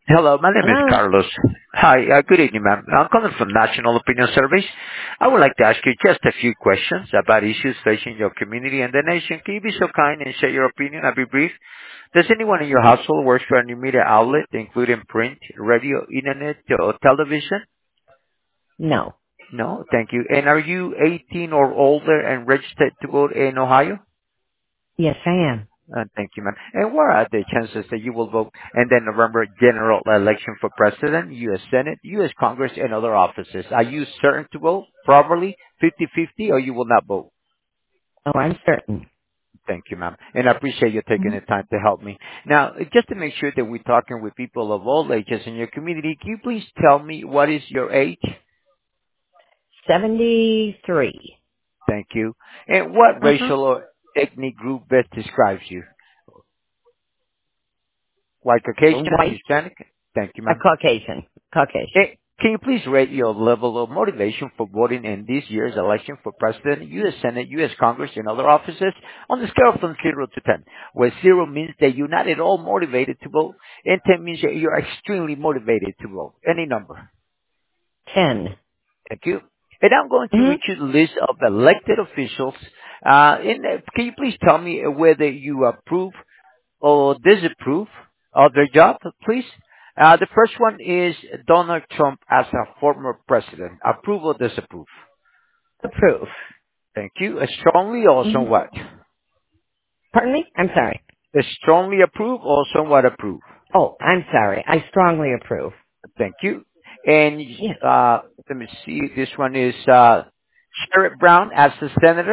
Hello, my name is Hello? Carlos. Hi, good evening, ma'am. I'm calling from National Opinion Surveys. I would like to ask you just a few questions about issues facing your community and the nation. Can you be so kind and share your opinion? I'll be brief. Does anyone in your household work for a new media outlet, including print, radio, internet, or television? No. No, thank you. And are you 18 or older and registered to vote in Ohio? Yes, I am. Thank you, ma'am. And what are the chances that you will vote in the November general election for president, U.S. Senate, U.S. Congress, and other offices? Are you certain to vote properly, 50-50, or you will not vote? Oh, I'm certain. Thank you, ma'am. And I appreciate you taking hmm the time to help me. Now, just to make sure that we're talking with people of all ages in your community, can you please tell me what is your age? 73. Thank you. And what Uh-huh. racial or ethnic group best describes you? White, Caucasian, White, Hispanic? Thank you, a ma'am. Caucasian. Caucasian. Can you please rate your level of motivation for voting in this year's election for President, U.S. Senate, U.S. Congress, and other offices on the scale from 0 to 10, where 0 means that you're not at all motivated to vote, and 10 means that you're extremely motivated to vote? Any number. 10. Thank you. And I'm going to hmm read you the list of elected officials. Can you please tell me whether you approve or disapprove of their job, please? The first one is Donald Trump as a former president. Approve or disapprove? Approve. Thank you. Strongly or hmm somewhat? Pardon me? I'm sorry. Strongly approve or somewhat approve? Oh, I'm sorry. I strongly approve. Thank you. And Yes. let me see. This one is Sherrod Brown as a senator.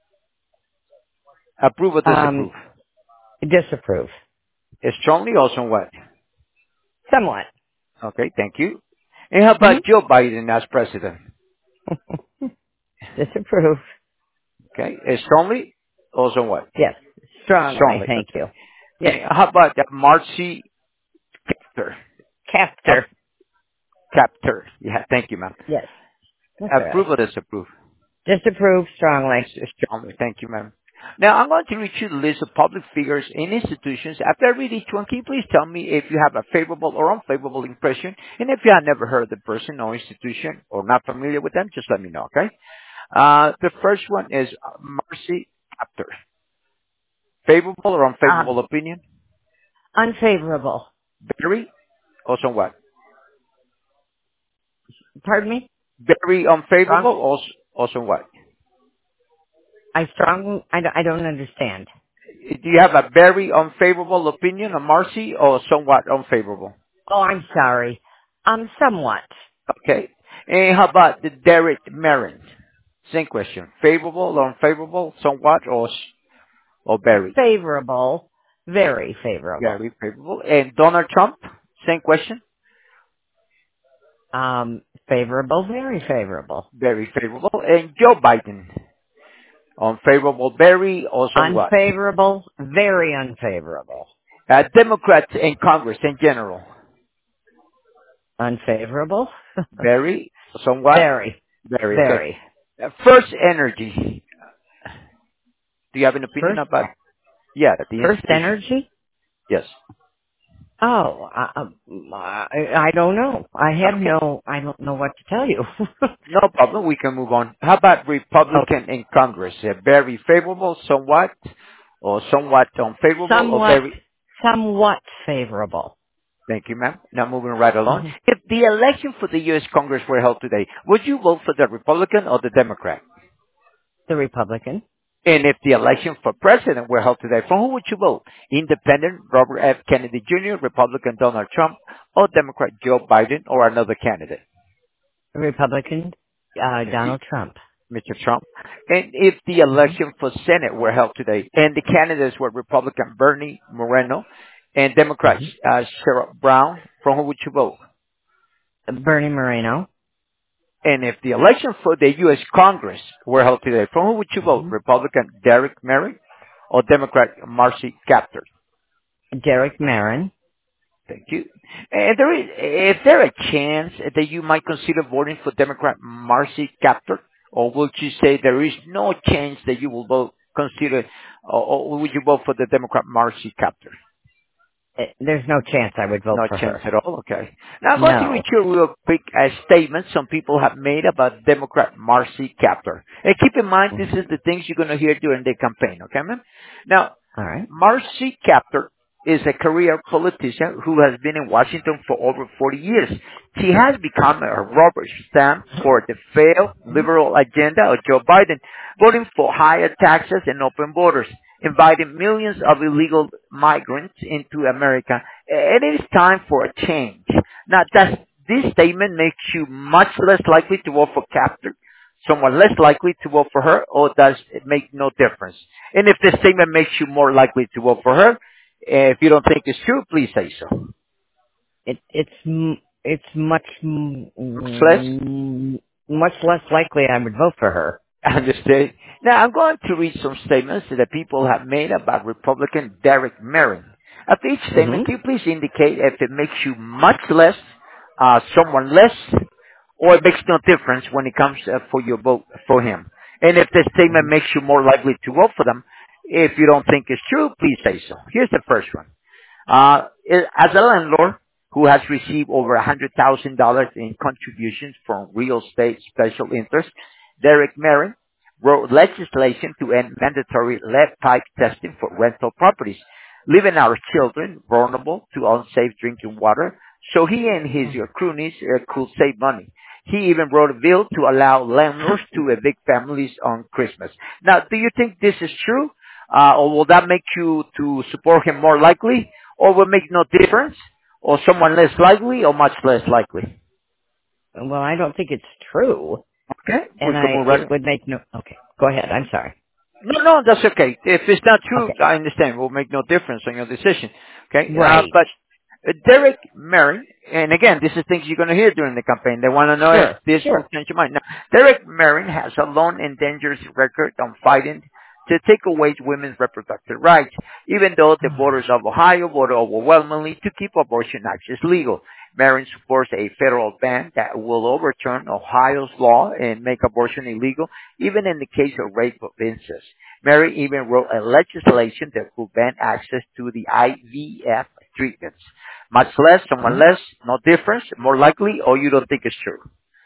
Approve or disapprove? Um, disapprove. Strongly or somewhat? Somewhat. Okay. Thank you. And how hmm about Joe Biden as president? Disapprove. Okay. Strongly or somewhat? Yes. Strongly. Strongly. Thank Okay. you. Yes. And how about Marcy Kaptur? Captor. Kaptur. Yeah, thank you, ma'am. Yes. That's all Approve right. or disapprove? Disapprove strongly. Strongly. Thank you, ma'am. Now, I'm going to read you the list of public figures and institutions. After I read each one, can you please tell me if you have a favorable or unfavorable impression? And if you have never heard of the person or institution or not familiar with them, just let me know, okay? The first one is Marcy Kaptur. Favorable or unfavorable Um, opinion? unfavorable. Very or somewhat? Pardon me? Very Strong? unfavorable or somewhat? I don't understand. Do you have a very unfavorable opinion on Marcy or somewhat unfavorable? Oh, I'm sorry. Somewhat. Okay. And how about the Derek Merrin? Same question. Favorable or unfavorable, somewhat or very? Favorable. Very favorable. Very favorable. And Donald Trump? Same question. Favorable, very favorable. Very favorable. And Joe Biden? Unfavorable, very or somewhat? Unfavorable, very unfavorable. Democrats in Congress in general? Unfavorable? Very, somewhat? Very. Very, okay. Very. First Energy. Do you have an opinion First, about? Yeah, the first institution. energy? Yes. Oh, I don't know. Okay. I don't know what to tell you. No problem. We can move on. How about Okay. Republican in Congress? Very favorable, somewhat, or somewhat unfavorable, or Somewhat, very? somewhat favorable. Thank you, ma'am. Now moving right along. hmm If the election for the U.S. Congress were held today, would you vote for the Republican or the Democrat? The Republican. And if the election for president were held today, for who would you vote? Independent Robert F. Kennedy Jr., Republican Donald Trump, or Democrat Joe Biden, or another candidate? Republican, Thank you. Donald Trump. Mr. Trump. And if the hmm election for Senate were held today, and the candidates were Republican Bernie Moreno and Democrat hmm Sherrod Brown, for whom would you vote? Bernie Moreno. And if the election for the U.S. Congress were held today, for whom would you vote? hmm Republican Derek Merrick or Democrat Marcy Kaptur? Derek Marin. Thank you. And is there a chance that you might consider voting for Democrat Marcy Kaptur? Or would you say there is no chance that you will vote, consider, or would you vote for the Democrat Marcy Kaptur? There's no chance I would vote No for chance her. at all. Okay. Now I'm going to read No. you a real quick statement some people have made about Democrat Marcy Kaptur. And keep in mind, this Mhm. is the things you're going to hear during the campaign. Okay, man? Now, All right. Marcy Kaptur is a career politician who has been in Washington for over 40 years. She has become a rubber stamp for the failed liberal agenda of Joe Biden, voting for higher taxes and open borders, inviting millions of illegal migrants into America. And it is time for a change. Now, does this statement make you much less likely to vote for Kaptur? Someone less likely to vote for her, or does it make no difference? And if this statement makes you more likely to vote for her, if you don't think it's true, please say so. It's much Less? much less likely I would vote for her. Understood. Now, I'm going to read some statements that people have made about Republican Derek Merrin. After each Hmm. statement, can you please indicate if it makes you much less, someone less, or it makes no difference when it comes for your vote for him? And if the statement Hmm. makes you more likely to vote for them, if you don't think it's true, please say so. Here's the first one. As a landlord who has received over $100,000 in contributions from real estate special interests, Derek Merrin wrote legislation to end mandatory lead pipe testing for rental properties, leaving our children vulnerable to unsafe drinking water, so he and his cronies could save money. He even wrote a bill to allow landlords to evict families on Christmas. Now, do you think this is true? Or will that make you to support him more likely? Or will make no difference? Or someone less likely or much less likely? Well, I don't think it's true, Okay, we and can move it right. would make no. Okay, go ahead. I'm sorry. No, no, that's okay. If it's not true, Okay. I understand. It will make no difference on your decision. Okay, Right. but Derek Merrin, and again, this is things you're going to hear during the campaign. They want to know if Sure. this will Sure. change your mind. Now, Derek Merrin has a long and dangerous record on fighting to take away women's reproductive rights, even though the voters of Ohio voted overwhelmingly to keep abortion access legal. Merrin supports a federal ban that will overturn Ohio's law and make abortion illegal, even in the case of rape of incest. Mary even wrote a legislation that could ban access to the IVF treatments. Much less, someone Mhm. less, no difference, more likely, or you don't think it's true?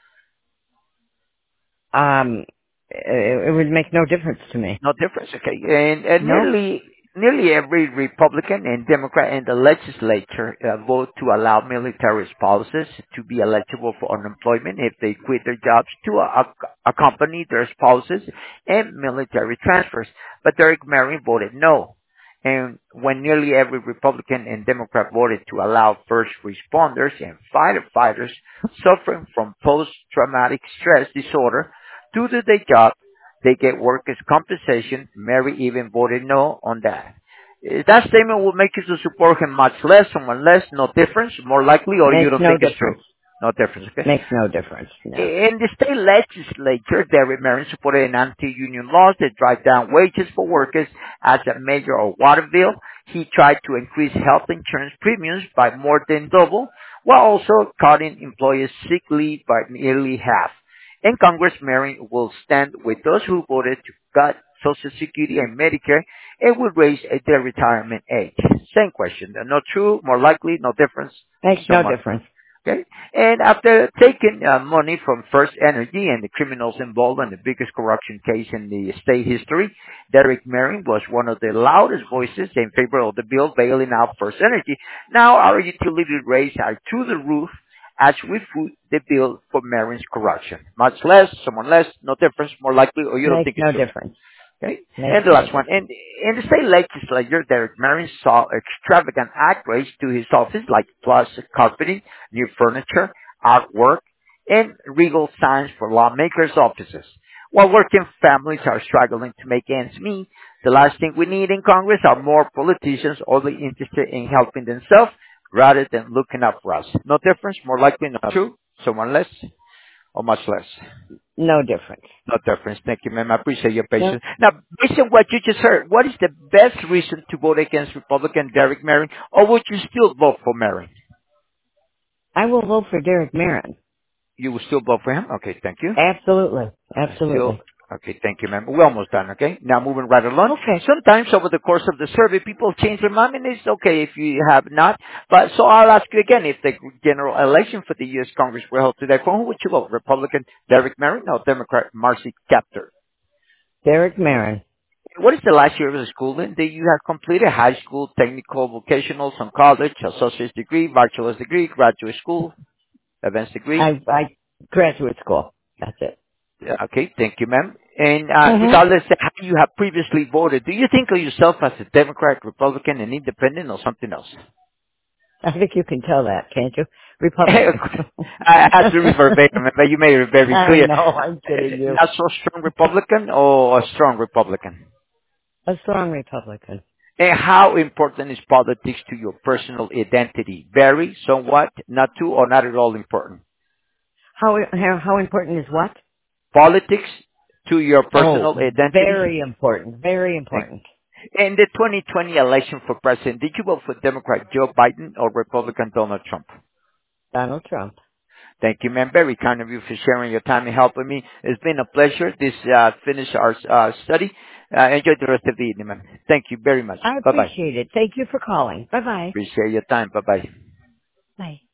It would make no difference to me. No difference, okay. And Nope. nearly every Republican and Democrat in the legislature vote to allow military spouses to be eligible for unemployment if they quit their jobs to accompany their spouses and military transfers. But Derek Merrin voted no. And when nearly every Republican and Democrat voted to allow first responders and firefighters suffering from post-traumatic stress disorder to do their job, they get workers' compensation. Mary even voted no on that. That statement will make you to support him much less, someone less, no difference, more likely, or you Makes don't no think it's true? difference. No difference, okay? Makes no difference. No. In the state legislature, Derek Merrin supported an anti-union laws that drive down wages for workers as a measure of Waterville. He tried to increase health insurance premiums by more than double, while also cutting employers' sick leave by nearly half. In Congress, Merrin will stand with those who voted to cut Social Security and Medicare and will raise their retirement age. Same question. Not true, more likely, no difference, Makes no somewhat. difference. Okay. And after taking money from First Energy and the criminals involved in the biggest corruption case in the state history, Derek Merrin was one of the loudest voices in favor of the bill bailing out First Energy. Now our utility rates are through the roof as we foot the bill for Merrin's corruption. Much less, someone less, no difference, more likely, or you don't Makes think it's no true. difference. Okay. Makes And the no last one. difference. And in the state legislature, Derek Merrin saw extravagant accolades to his office like plus carpeting, new furniture, artwork, and regal signs for lawmakers' offices. While working families are struggling to make ends meet, the last thing we need in Congress are more politicians only interested in helping themselves rather than looking out for us. No difference, more likely not true, someone less or much less. No difference. No difference. Thank you, ma'am. I appreciate your No. patience. Now, based on what you just heard, what is the best reason to vote against Republican Derek Merrin, or would you still vote for Merrin? I will vote for Derek Marin. You will still vote for him? Okay, thank you. Absolutely. Still Absolutely. Okay, thank you, ma'am. We're almost done, okay? Now moving right along. Okay. Sometimes over the course of the survey, people change their mind, and it's okay if you have not. But so I'll ask you again, if the general election for the U.S. Congress were held today, for who would you vote? Republican Derek Merrin or Democrat Marcy Kaptur? Derek Marin. What is the last year of the schooling that you have completed? High school, technical, vocational, some college, associate's degree, bachelor's degree, graduate school, advanced degree? I graduate school. That's it. Yeah, okay, thank you, ma'am. And hmm regardless of how you have previously voted, do you think of yourself as a Democrat, Republican, and Independent, or something else? I think you can tell that, can't you? Republican. I have to be verbatim, but you made it very I clear. know, I'm kidding you. Not so strong Republican or a strong Republican? A strong Republican. And how important is politics to your personal identity? Very, somewhat, not too, or not at all important? How important is what? Politics to your Oh, personal identity? very important. Very important. In the 2020 election for president, did you vote for Democrat Joe Biden or Republican Donald Trump? Donald Trump. Thank you, ma'am. Very kind of you for sharing your time and helping me. It's been a pleasure. This finished our study. Enjoy the rest of the evening, ma'am. Thank you very much. I Bye-bye. appreciate it. Thank you for calling. Bye-bye. Appreciate your time. Bye-bye. Bye.